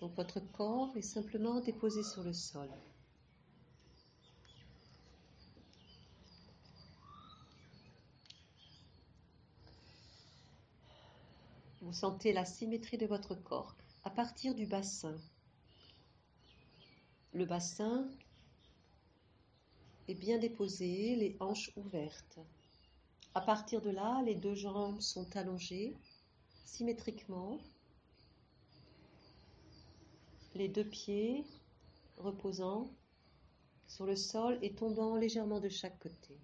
Donc votre corps est simplement déposé sur le sol. Vous sentez la symétrie de votre corps à partir du bassin. Le bassin est bien déposé, les hanches ouvertes. À partir de là, les deux jambes sont allongées symétriquement. Les deux pieds reposant sur le sol et tombant légèrement de chaque côté.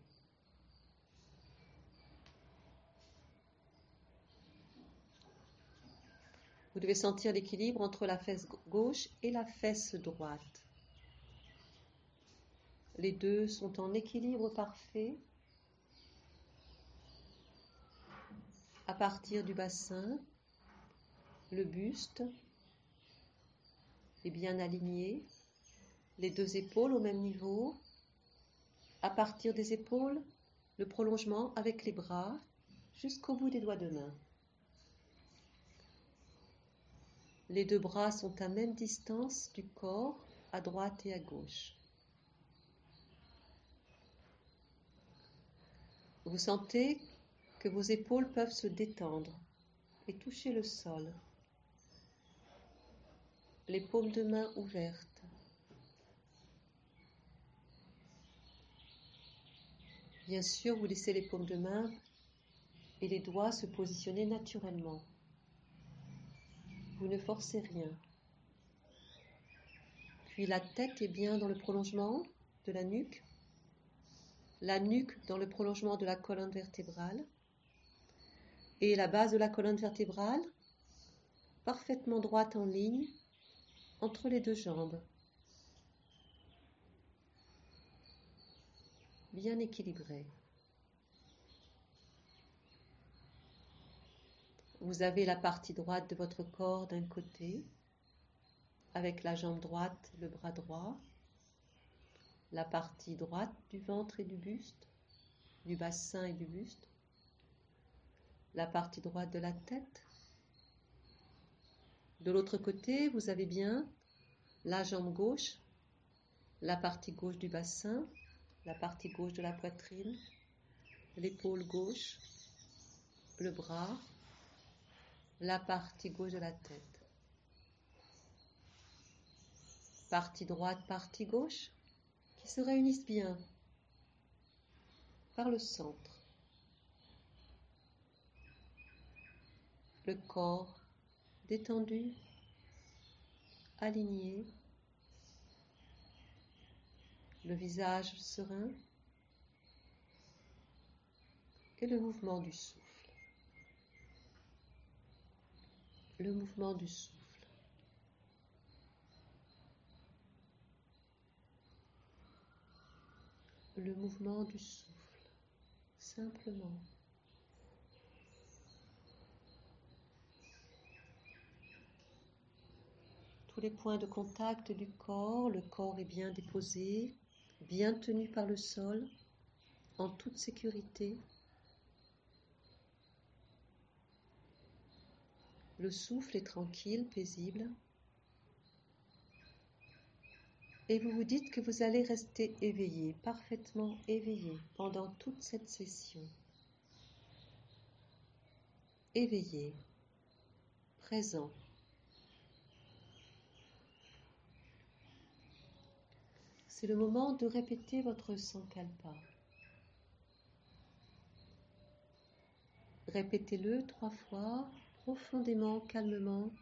Vous devez sentir l'équilibre entre la fesse gauche et la fesse droite. Les deux sont en équilibre parfait. À partir du bassin, le buste est bien aligné, les deux épaules au même niveau. À partir des épaules, le prolongement avec les bras jusqu'au bout des doigts de main. Les deux bras sont à même distance du corps, à droite et à gauche. Vous sentez que vos épaules peuvent se détendre et toucher le sol. Les paumes de main ouvertes. Bien sûr, vous laissez les paumes de main et les doigts se positionner naturellement. Vous ne forcez rien. Puis la tête est bien dans le prolongement de la nuque dans le prolongement de la colonne vertébrale et la base de la colonne vertébrale parfaitement droite en ligne entre les deux jambes. Bien équilibré. Vous avez la partie droite de votre corps d'un côté, avec la jambe droite, le bras droit, la partie droite du ventre et du buste, du bassin et du buste, la partie droite de la tête. De l'autre côté, vous avez bien la jambe gauche, la partie gauche du bassin, la partie gauche de la poitrine, l'épaule gauche, le bras, la partie gauche de la tête. Partie droite, partie gauche, qui se réunissent bien par le centre. Le corps détendu, aligné, le visage serein et le mouvement du souffle. Le mouvement du souffle. Le mouvement du souffle, simplement. Tous les points de contact du corps, le corps est bien déposé, bien tenu par le sol, en toute sécurité. Le souffle est tranquille, paisible. Et vous vous dites que vous allez rester éveillé, parfaitement éveillé pendant toute cette session. Éveillé, présent. C'est le moment de répéter votre Sankalpa. Répétez-le 3 fois, profondément, calmement.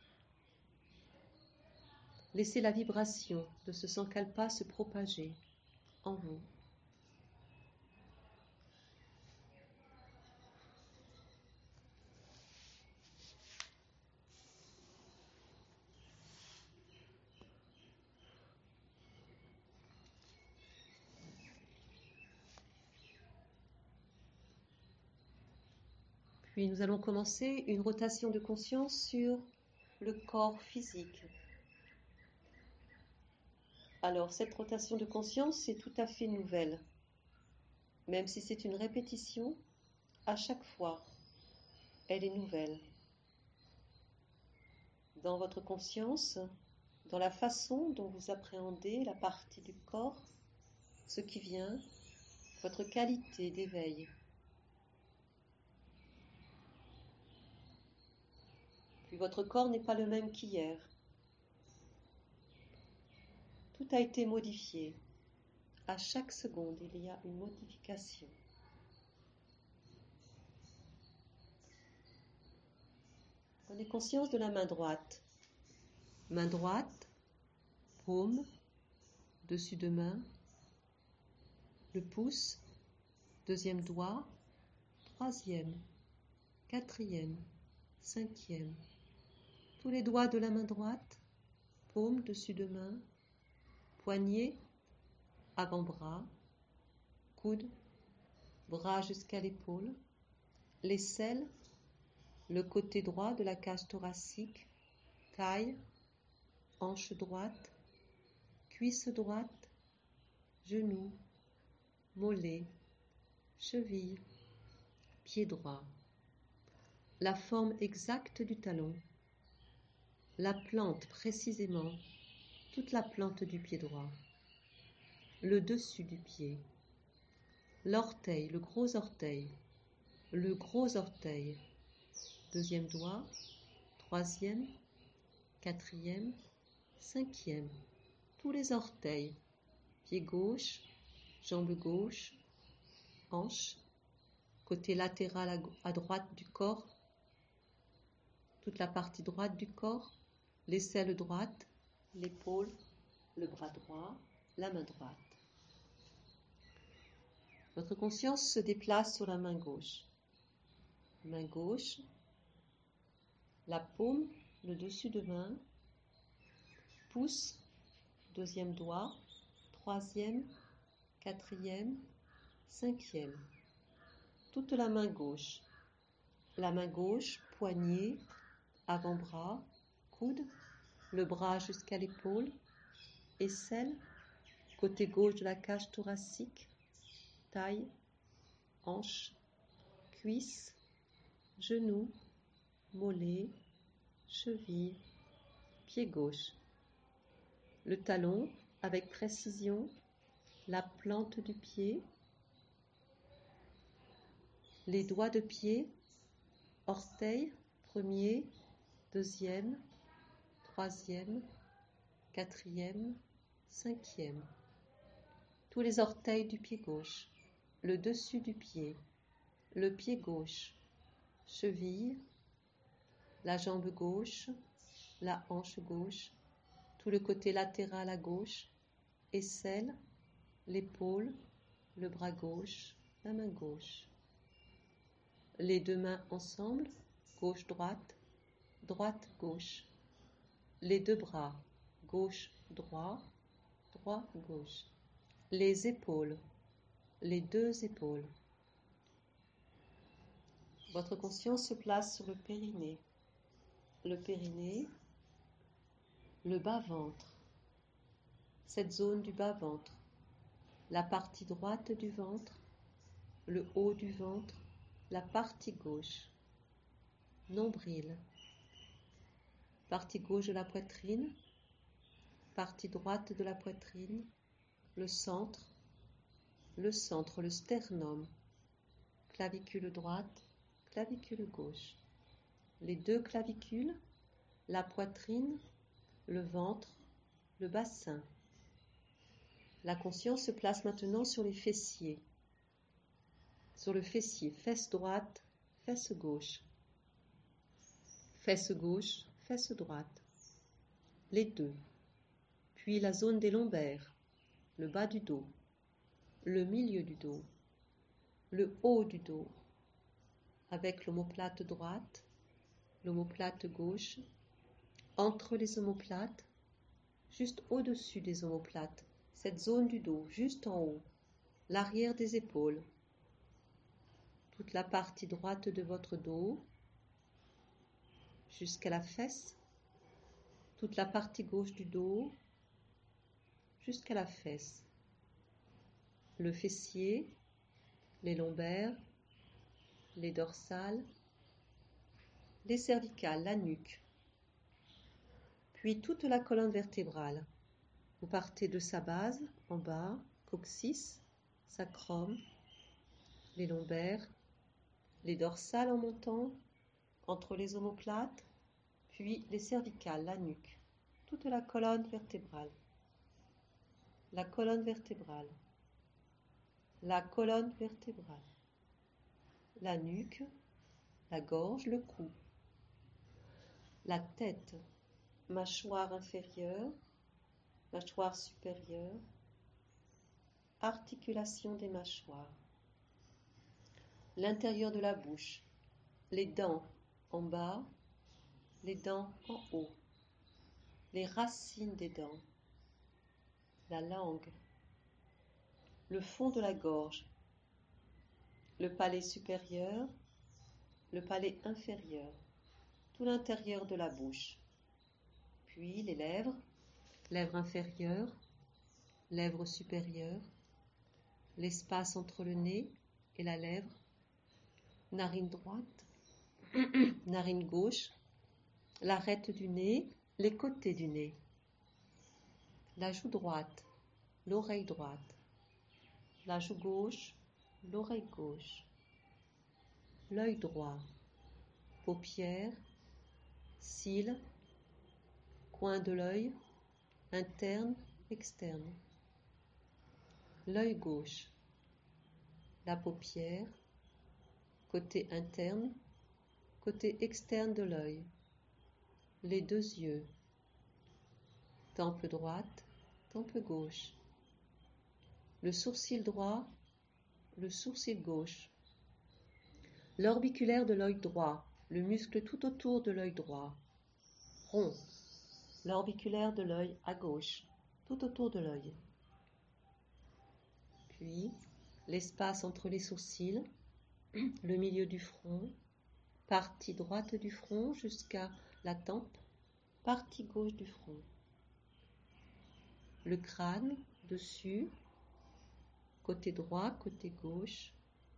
Laissez la vibration de ce Sankalpa se propager en vous. Puis nous allons commencer une rotation de conscience sur le corps physique. Alors cette rotation de conscience est tout à fait nouvelle. Même si c'est une répétition, à chaque fois, elle est nouvelle. Dans votre conscience, dans la façon dont vous appréhendez la partie du corps, ce qui vient, votre qualité d'éveil. Puis votre corps n'est pas le même qu'hier. Tout a été modifié. À chaque seconde, il y a une modification. Prenez conscience de la main droite. Main droite, paume, dessus de main, le pouce, deuxième doigt, troisième, quatrième, cinquième. Tous les doigts de la main droite, paume, dessus de main, poignet, avant-bras, coude, bras jusqu'à l'épaule, l'aisselle, le côté droit de la cage thoracique, taille, hanche droite, cuisse droite, genou, mollet, cheville, pied droit. La forme exacte du talon, la plante précisément, toute la plante du pied droit, le dessus du pied, l'orteil, le gros orteil, deuxième doigt, troisième, quatrième, cinquième, tous les orteils, pied gauche, jambe gauche, hanche, côté latéral à droite du corps, toute la partie droite du corps, l'aisselle droite, l'épaule, le bras droit, la main droite. Votre conscience se déplace sur la main gauche. Main gauche, la paume, le dessus de main, pouce, deuxième doigt, troisième, quatrième, cinquième. Toute la main gauche. La main gauche, poignet, avant-bras, coude, le bras jusqu'à l'épaule, aisselle, côté gauche de la cage thoracique, taille, hanche, cuisse, genou, mollet, cheville, pied gauche. Le talon avec précision, la plante du pied, les doigts de pied, orteils, premier, deuxième, troisième, quatrième, cinquième. Tous les orteils du pied gauche, le dessus du pied, le pied gauche, cheville, la jambe gauche, la hanche gauche, tout le côté latéral à gauche, aisselle, l'épaule, le bras gauche, la main gauche. Les deux mains ensemble, gauche-droite, droite-gauche. Les deux bras, gauche-droit, droit-gauche. Les épaules, les deux épaules. Votre conscience se place sur le périnée. Le périnée, le bas-ventre, cette zone du bas-ventre, la partie droite du ventre, le haut du ventre, la partie gauche, nombril, partie gauche de la poitrine, partie droite de la poitrine, le centre, le sternum, clavicule droite, clavicule gauche, les deux clavicules, la poitrine, le ventre, le bassin. La conscience se place maintenant sur les fessiers, sur le fessier, fesse droite, fesse gauche, fesse gauche, fesse droite, les deux, puis la zone des lombaires, le bas du dos, le milieu du dos, le haut du dos, avec l'omoplate droite, l'omoplate gauche, entre les omoplates, juste au-dessus des omoplates, cette zone du dos, juste en haut, l'arrière des épaules, toute la partie droite de votre dos, jusqu'à la fesse, toute la partie gauche du dos, jusqu'à la fesse, le fessier, les lombaires, les dorsales, les cervicales, la nuque, puis puis toute la colonne vertébrale. Vous partez de sa base, en bas, coccyx, sacrum, les lombaires, les dorsales en montant, entre les omoplates, puis les cervicales, la nuque, toute la colonne vertébrale. La colonne vertébrale, la colonne vertébrale, la nuque, la gorge, le cou, la tête, mâchoire inférieure, mâchoire supérieure, articulation des mâchoires, l'intérieur de la bouche, les dents en bas, les dents en haut, les racines des dents, la langue, le fond de la gorge, le palais supérieur, le palais inférieur, tout l'intérieur de la bouche, puis les lèvres, lèvres inférieures, lèvres supérieures, l'espace entre le nez et la lèvre, narine droite, narine gauche, l'arête du nez, les côtés du nez, la joue droite, l'oreille droite, la joue gauche, l'oreille gauche, l'œil droit, paupières, cils, coin de l'œil, interne, externe, l'œil gauche, la paupière, côté interne, côté externe de l'œil, les deux yeux, tempe droite, tempe gauche, le sourcil droit, le sourcil gauche, l'orbiculaire de l'œil droit, le muscle tout autour de l'œil droit, rond, l'orbiculaire de l'œil à gauche, tout autour de l'œil, puis l'espace entre les sourcils, le milieu du front, partie droite du front jusqu'à la tempe, partie gauche du front, le crâne dessus, côté droit, côté gauche,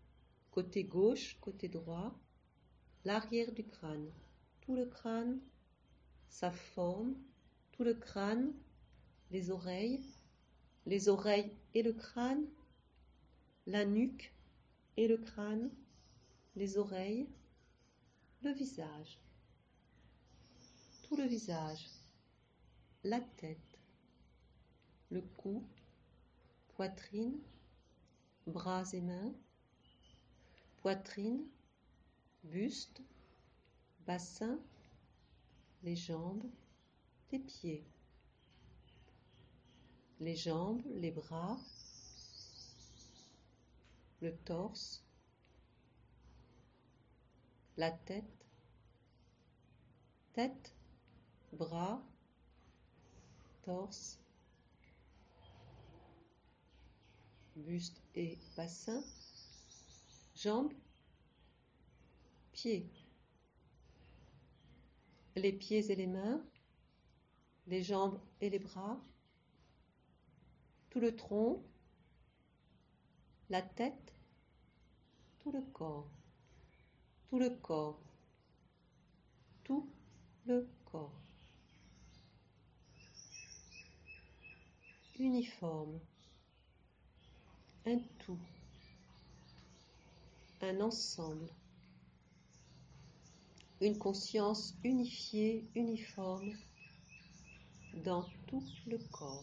côté droit, l'arrière du crâne, tout le crâne, sa forme, tout le crâne, les oreilles et le crâne, la nuque et le crâne, les oreilles, le visage, tout le visage, la tête, le cou, poitrine, bras et mains, poitrine, buste, bassin, les jambes, les pieds, les jambes, les bras, le torse, la tête, bras, torse, buste et bassin, jambes, pieds, les pieds et les mains, les jambes et les bras, tout le tronc, la tête, tout le corps, tout le corps, tout le corps. Uniforme, un tout, un ensemble, une conscience unifiée, uniforme dans tout le corps.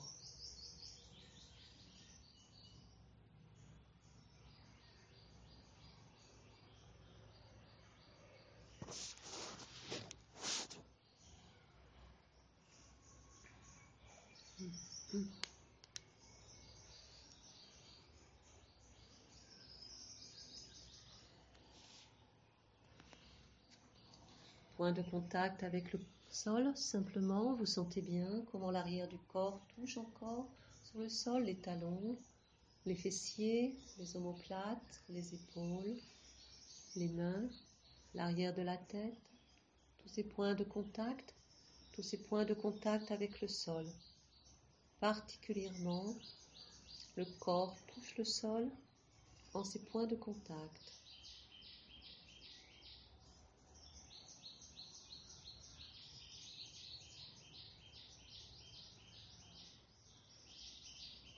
Point de contact avec le sol, simplement, vous sentez bien comment l'arrière du corps touche encore sur le sol, les talons, les fessiers, les omoplates, les épaules, les mains, l'arrière de la tête, tous ces points de contact avec le sol. Particulièrement, le corps touche le sol en ces points de contact.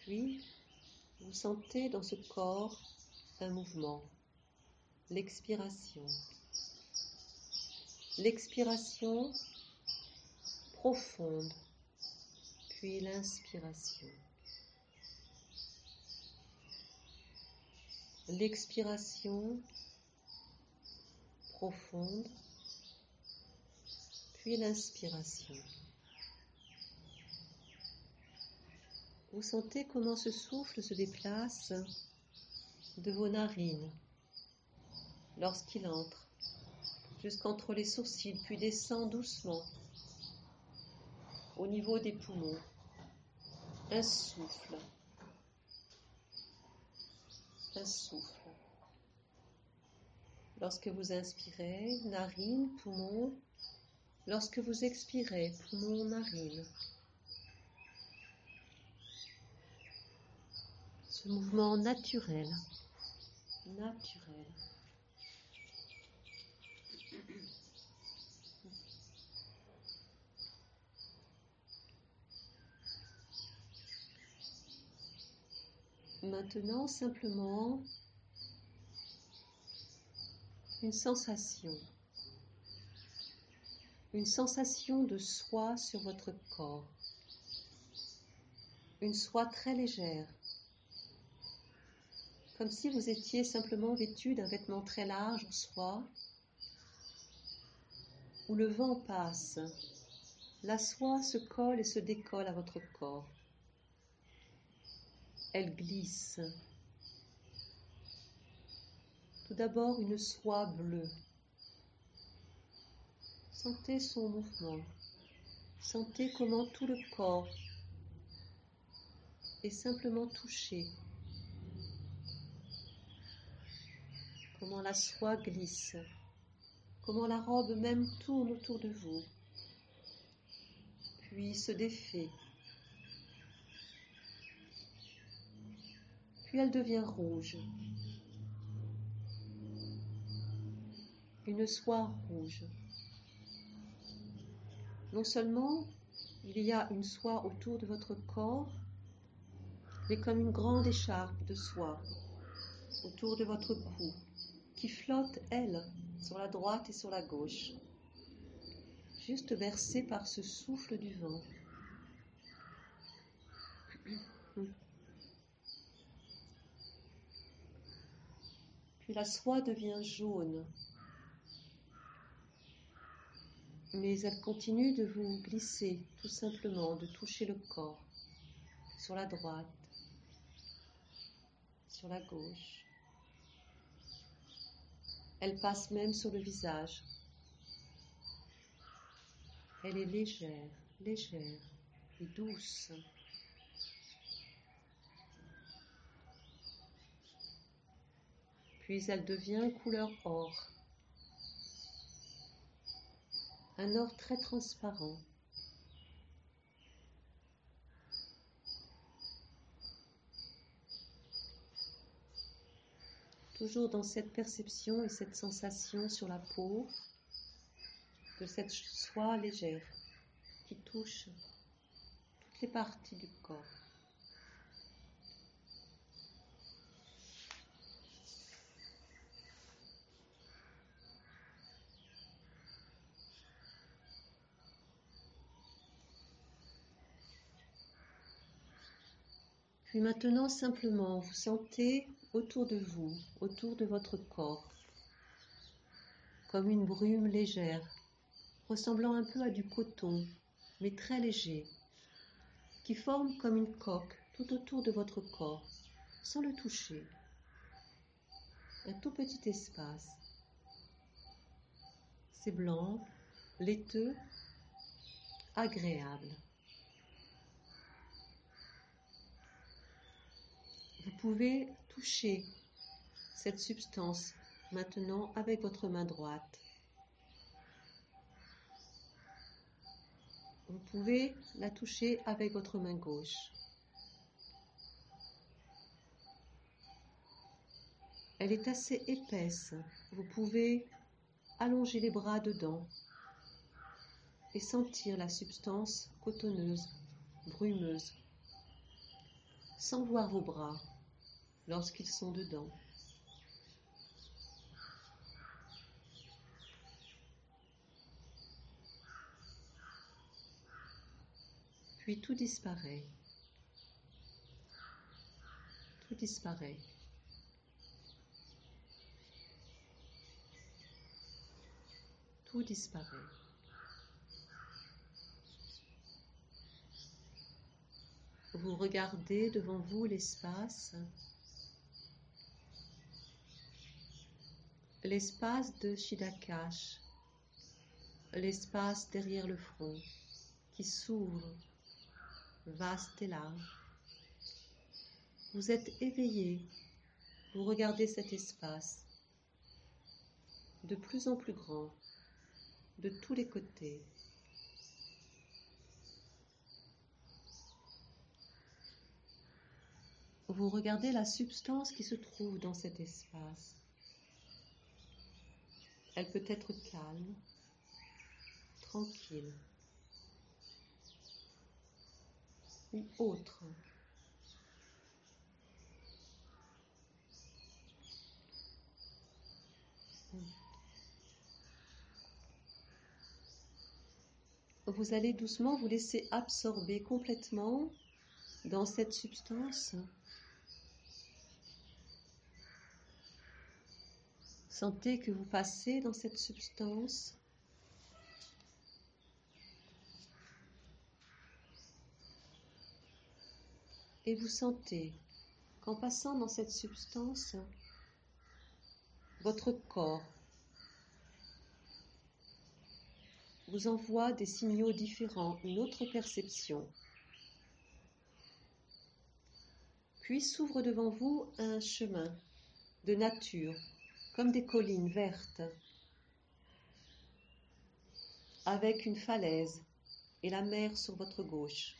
Puis, vous sentez dans ce corps un mouvement, l'expiration. L'expiration profonde, puis l'inspiration. L'expiration profonde, puis l'inspiration. Vous sentez comment ce souffle se déplace de vos narines lorsqu'il entre jusqu'entre les sourcils, puis descend doucement au niveau des poumons. Un souffle, un souffle. Lorsque vous inspirez, narines, poumons. Lorsque vous expirez, poumons, narines. Ce mouvement naturel, naturel. Maintenant, simplement, une sensation de soie sur votre corps, une soie très légère, comme si vous étiez simplement vêtu d'un vêtement très large en soie, où le vent passe, la soie se colle et se décolle à votre corps. Elle glisse. Tout d'abord une soie bleue. Sentez son mouvement. Sentez comment tout le corps est simplement touché. Comment la soie glisse. Comment la robe même tourne autour de vous. Puis se défait. Puis elle devient rouge. Une soie rouge. Non seulement il y a une soie autour de votre corps, mais comme une grande écharpe de soie autour de votre cou, qui flotte, elle, sur la droite et sur la gauche, juste bercée par ce souffle du vent. Puis la soie devient jaune, mais elle continue de vous glisser, tout simplement, de toucher le corps, sur la droite, sur la gauche. Elle passe même sur le visage. Elle est légère, légère et douce. Puis elle devient couleur or, un or très transparent. Toujours dans cette perception et cette sensation sur la peau de cette soie légère qui touche toutes les parties du corps. Puis maintenant, simplement, vous sentez autour de vous, autour de votre corps, comme une brume légère, ressemblant un peu à du coton, mais très léger, qui forme comme une coque tout autour de votre corps, sans le toucher. Un tout petit espace. C'est blanc, laiteux, agréable. Vous pouvez toucher cette substance maintenant avec votre main droite. Vous pouvez la toucher avec votre main gauche. Elle est assez épaisse. Vous pouvez allonger les bras dedans et sentir la substance cotonneuse, brumeuse. sans voir vos bras lorsqu'ils sont dedans. Puis tout disparaît. Tout disparaît. Tout disparaît. Vous regardez devant vous l'espace, l'espace de Shidakash, l'espace derrière le front, qui s'ouvre, vaste et large. Vous êtes éveillé, vous regardez cet espace, de plus en plus grand, de tous les côtés. Vous regardez la substance qui se trouve dans cet espace. Elle peut être calme, tranquille ou autre. Vous allez doucement vous laisser absorber complètement dans cette substance. Sentez que vous passez dans cette substance. Et vous sentez qu'en passant dans cette substance, votre corps vous envoie des signaux différents, une autre perception. Puis s'ouvre devant vous un chemin de nature, comme des collines vertes, avec une falaise et la mer sur votre gauche.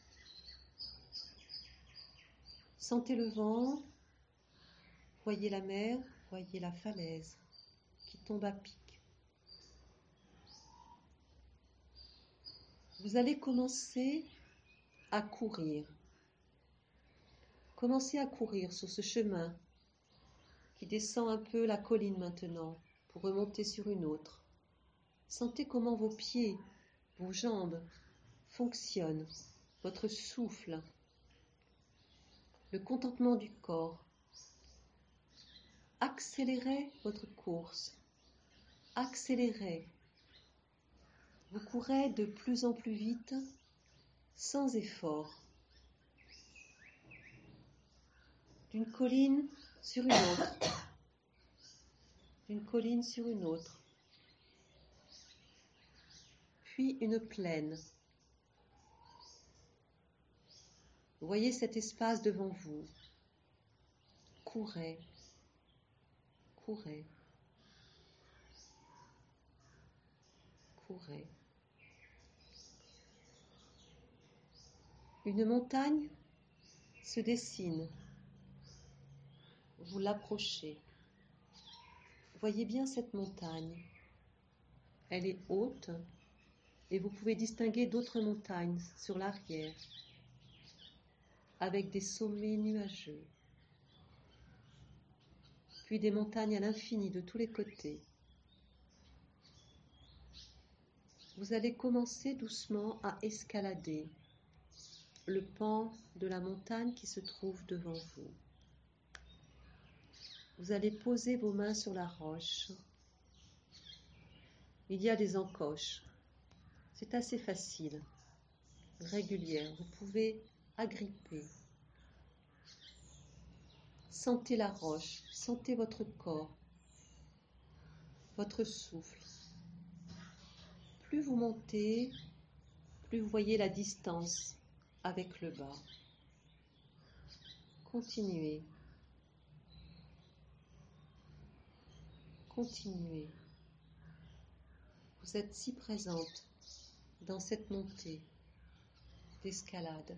Sentez le vent, voyez la mer, voyez la falaise qui tombe à pic. Vous allez commencer à courir. Commencez à courir sur ce chemin qui descend un peu la colline maintenant pour remonter sur une autre. Sentez comment vos pieds, vos jambes fonctionnent, votre souffle, le contentement du corps. Accélérez votre course. Accélérez. Vous courez de plus en plus vite, sans effort. D'une colline sur une autre. D'une colline sur une autre. Puis une plaine. Vous voyez cet espace devant vous. Courez. Courez. Courez. Une montagne se dessine. Vous l'approchez. Voyez bien cette montagne. Elle est haute et vous pouvez distinguer d'autres montagnes sur l'arrière avec des sommets nuageux. Puis des montagnes à l'infini de tous les côtés. Vous allez commencer doucement à escalader le pan de la montagne qui se trouve devant vous. Vous allez poser vos mains sur la roche. Il y a des encoches. C'est assez facile, régulière. Vous pouvez agripper. Sentez la roche, sentez votre corps, votre souffle. Plus vous montez, plus vous voyez la distance avec le bas. Continuez. Continuez. Vous êtes si présente dans cette montée d'escalade.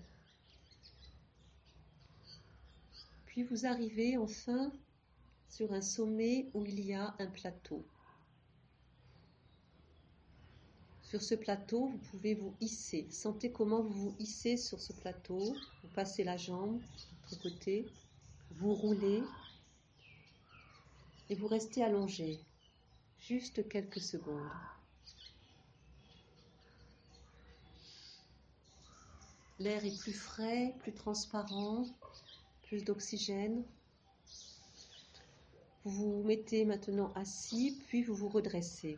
Puis vous arrivez enfin sur un sommet où il y a un plateau. Sur ce plateau, vous pouvez vous hisser. Sentez comment vous vous hissez sur ce plateau. Vous passez la jambe de l'autre côté, vous roulez et vous restez allongé juste quelques secondes. L'air est plus frais, plus transparent, plus d'oxygène. Vous vous mettez maintenant assis, puis vous vous redressez.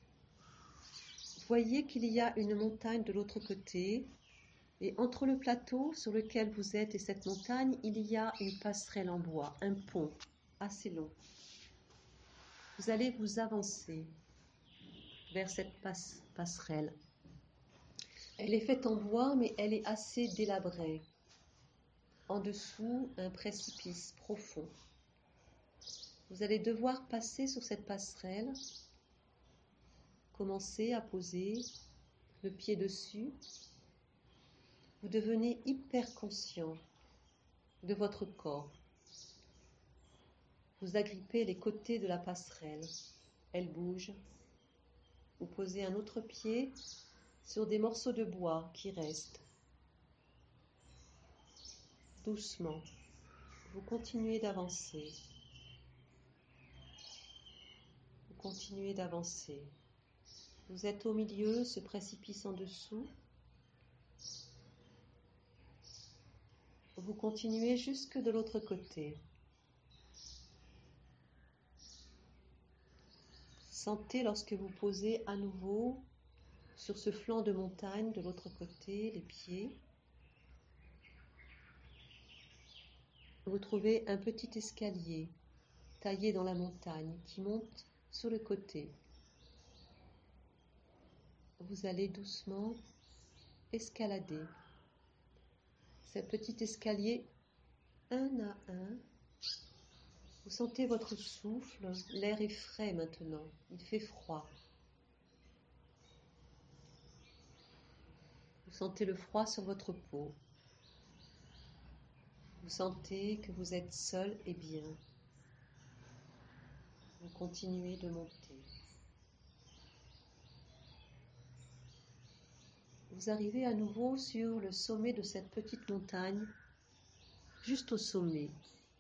Voyez qu'il y a une montagne de l'autre côté, et entre le plateau sur lequel vous êtes et cette montagne, il y a une passerelle en bois, un pont assez long. Vous allez vous avancer vers cette passerelle. Elle est faite en bois, mais elle est assez délabrée. En dessous, un précipice profond. Vous allez devoir passer sur cette passerelle, commencer à poser le pied dessus. Vous devenez hyper conscient de votre corps. Vous agrippez les côtés de la passerelle. Elle bouge. Vous posez un autre pied sur des morceaux de bois qui restent. Doucement, vous continuez d'avancer. Vous continuez d'avancer. Vous êtes au milieu, ce précipice en dessous. Vous continuez jusque de l'autre côté. Sentez lorsque vous posez à nouveau sur ce flanc de montagne de l'autre côté, les pieds. Vous trouvez un petit escalier taillé dans la montagne qui monte sur le côté. Vous allez doucement escalader ce petit escalier un à un. Vous sentez votre souffle, l'air est frais maintenant, il fait froid. Vous sentez le froid sur votre peau. Vous sentez que vous êtes seul et bien. Vous continuez de monter. Vous arrivez à nouveau sur le sommet de cette petite montagne, juste au sommet.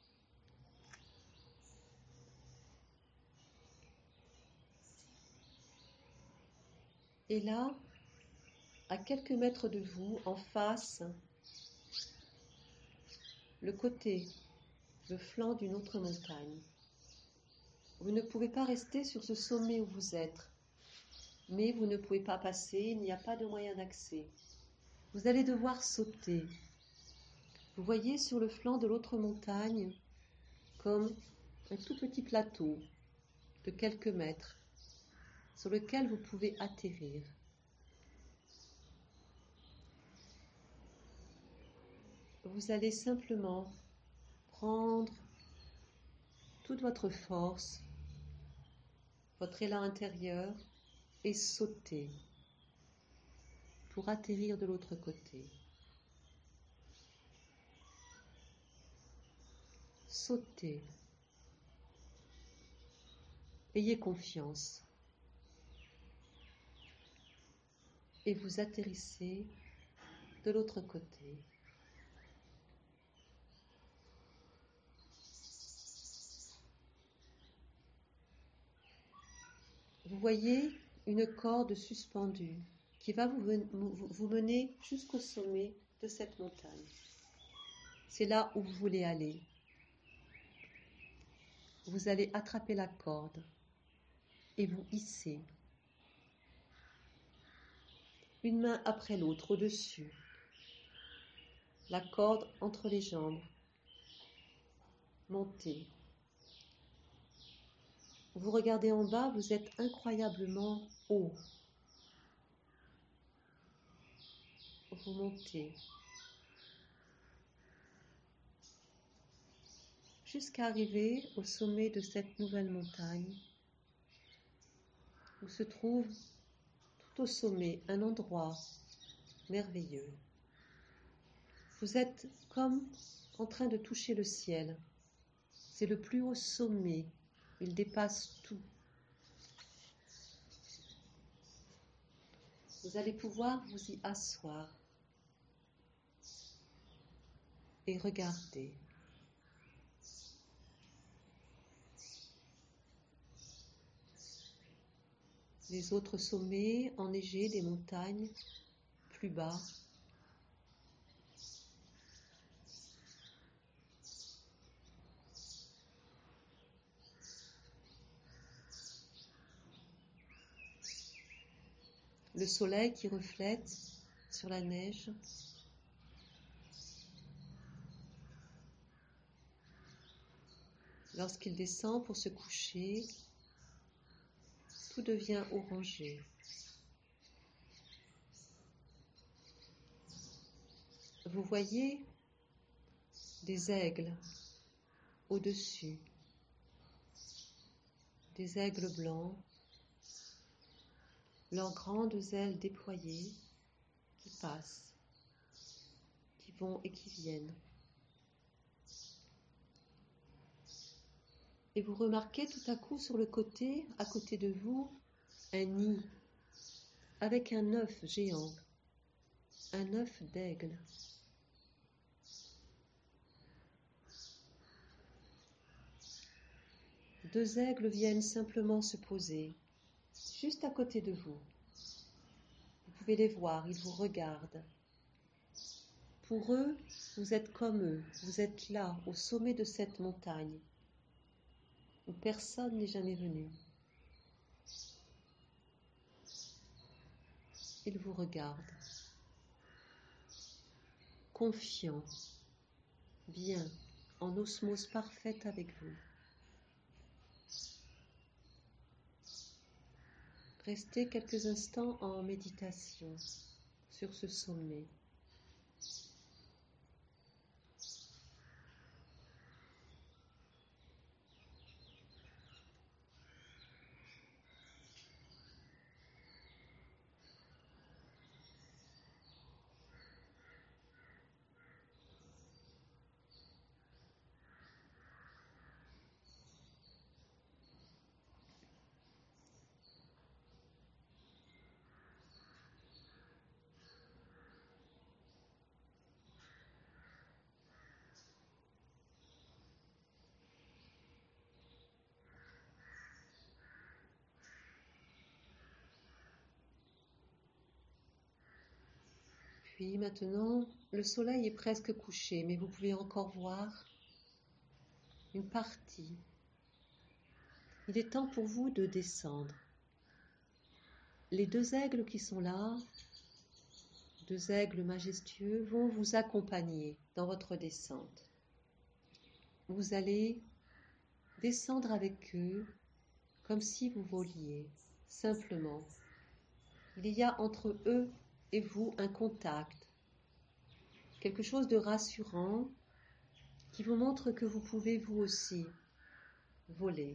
Et là, à quelques mètres de vous, en face, le côté, le flanc d'une autre montagne. Vous ne pouvez pas rester sur ce sommet où vous êtes, mais vous ne pouvez pas passer, il n'y a pas de moyen d'accès. Vous allez devoir sauter. Vous voyez sur le flanc de l'autre montagne comme un tout petit plateau de quelques mètres sur lequel vous pouvez atterrir. Vous allez simplement prendre toute votre force, votre élan intérieur et sauter pour atterrir de l'autre côté. Sautez. Ayez confiance. Et vous atterrissez de l'autre côté. Vous voyez une corde suspendue qui va vous mener jusqu'au sommet de cette montagne. C'est là où vous voulez aller. Vous allez attraper la corde et vous hisser. Une main après l'autre au-dessus. La corde entre les jambes. Montez. Vous regardez en bas, vous êtes incroyablement haut. Vous montez. Jusqu'à arriver au sommet de cette nouvelle montagne où se trouve tout au sommet un endroit merveilleux. Vous êtes comme en train de toucher le ciel. C'est le plus haut sommet. Il dépasse tout. Vous allez pouvoir vous y asseoir et regarder. Les autres sommets enneigés des montagnes plus bas. Le soleil qui reflète sur la neige. Lorsqu'il descend pour se coucher, tout devient orangé. Vous voyez des aigles au-dessus, des aigles blancs, leurs grandes ailes déployées qui passent, qui vont et qui viennent. Et vous remarquez tout à coup sur le côté, à côté de vous, un nid avec un œuf géant, un œuf d'aigle. Deux aigles viennent simplement se poser, juste à côté de vous. Vous pouvez les voir, ils vous regardent. Pour eux, vous êtes comme eux, vous êtes là, au sommet de cette montagne, où personne n'est jamais venu. Ils vous regardent, confiants, bien, en osmose parfaite avec vous. Restez quelques instants en méditation sur ce sommet. Puis maintenant, le soleil est presque couché, mais vous pouvez encore voir une partie. Il est temps pour vous de descendre. Les deux aigles qui sont là, deux aigles majestueux, vont vous accompagner dans votre descente. Vous allez descendre avec eux comme si vous voliez, simplement. Il y a entre eux et vous un contact, quelque chose de rassurant qui vous montre que vous pouvez vous aussi voler.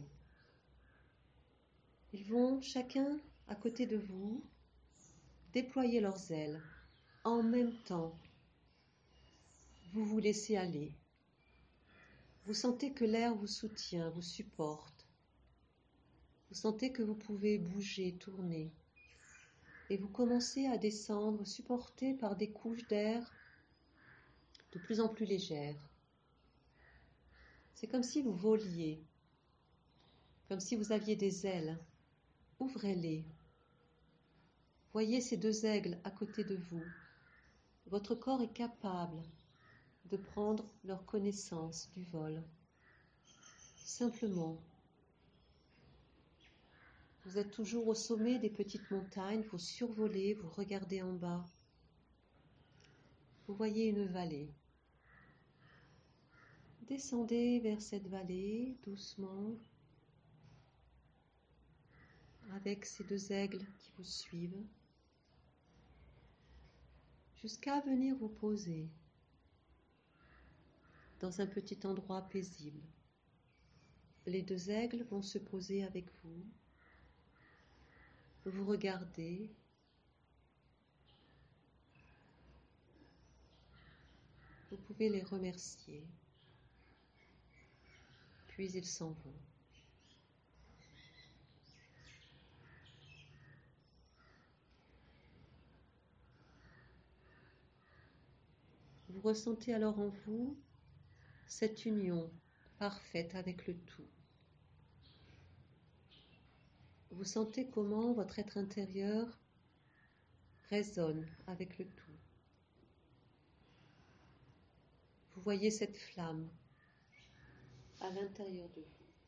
Ils vont chacun à côté de vous déployer leurs ailes. En même temps, vous vous laissez aller. Vous sentez que l'air vous soutient, vous supporte. Vous sentez que vous pouvez bouger, tourner. Et vous commencez à descendre, supporté par des couches d'air de plus en plus légères. C'est comme si vous voliez, comme si vous aviez des ailes. Ouvrez-les. Voyez ces deux aigles à côté de vous. Votre corps est capable de prendre leur connaissance du vol. Simplement, vous êtes toujours au sommet des petites montagnes, vous survolez, vous regardez en bas. Vous voyez une vallée. Descendez vers cette vallée doucement, avec ces deux aigles qui vous suivent, jusqu'à venir vous poser dans un petit endroit paisible. Les deux aigles vont se poser avec vous. Vous regardez. Vous pouvez les remercier. Puis ils s'en vont. ressentez alors en vous cette union parfaite avec le tout. Vous sentez comment votre être intérieur résonne avec le tout. Vous voyez cette flamme à l'intérieur de vous.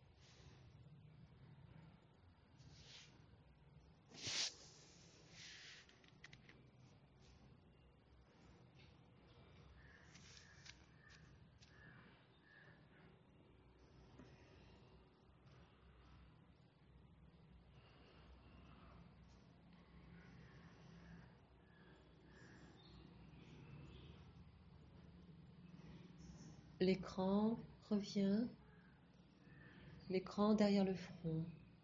L'écran revient, l'écran derrière le front.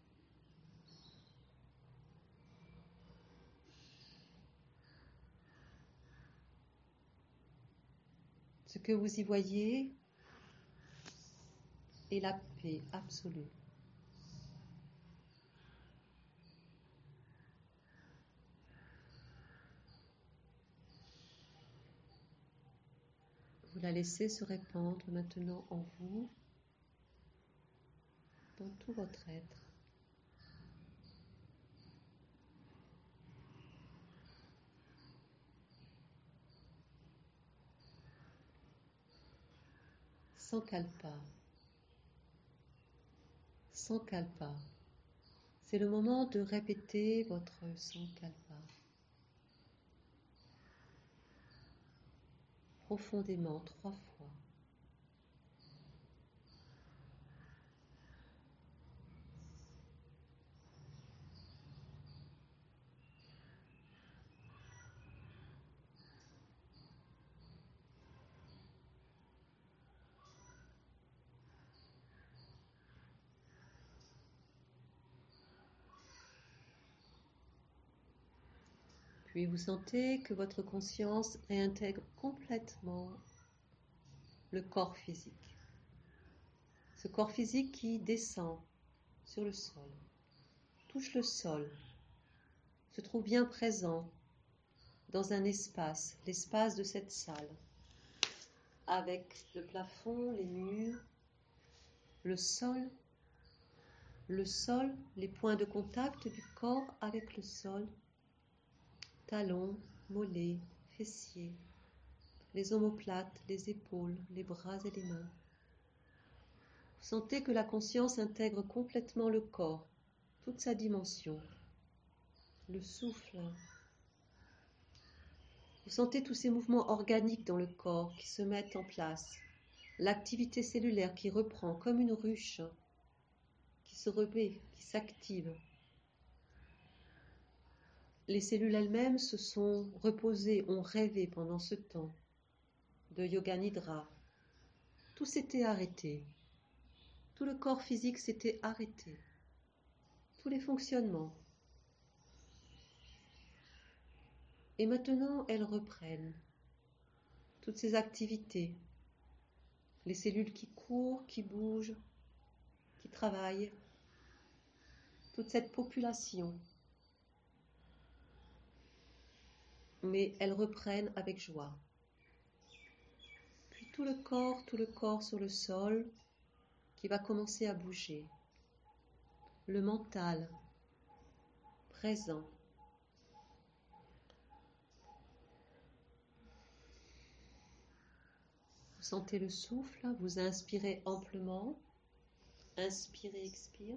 Ce que vous y voyez est la paix absolue. Vous la laissez se répandre maintenant en vous, dans tout votre être. Sankalpa. Sankalpa. C'est le moment de répéter votre Sankalpa. Profondément 3 fois. Puis vous sentez que votre conscience réintègre complètement le corps physique. Ce corps physique qui descend sur le sol, touche le sol, se trouve bien présent dans un espace, l'espace de cette salle, avec le plafond, les murs, le sol, les points de contact du corps avec le sol, talons, mollets, fessiers, les omoplates, les épaules, les bras et les mains. Vous sentez que la conscience intègre complètement le corps, toute sa dimension, le souffle. Vous sentez tous ces mouvements organiques dans le corps qui se mettent en place, l'activité cellulaire qui reprend comme une ruche, qui se remet, qui s'active. Les cellules elles-mêmes se sont reposées, ont rêvé pendant ce temps de Yoga Nidra. Tout s'était arrêté. Tout le corps physique s'était arrêté. Tous les fonctionnements. Et maintenant, elles reprennent. Toutes ces activités. Les cellules qui courent, qui bougent, qui travaillent. Toute cette population. Mais elles reprennent avec joie. Puis tout le corps sur le sol qui va commencer à bouger. Le mental, présent. Vous sentez le souffle, vous inspirez amplement, inspirez, expire,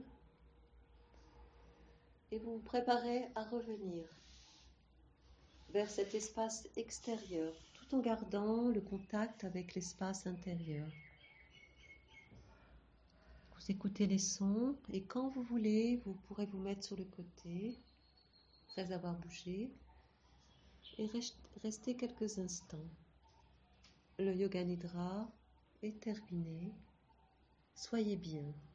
et vous vous préparez à revenir vers cet espace extérieur, tout en gardant le contact avec l'espace intérieur. Vous écoutez les sons, et quand vous voulez, vous pourrez vous mettre sur le côté, après avoir bougé, et rester quelques instants. Le Yoga Nidra est terminé. Soyez bien.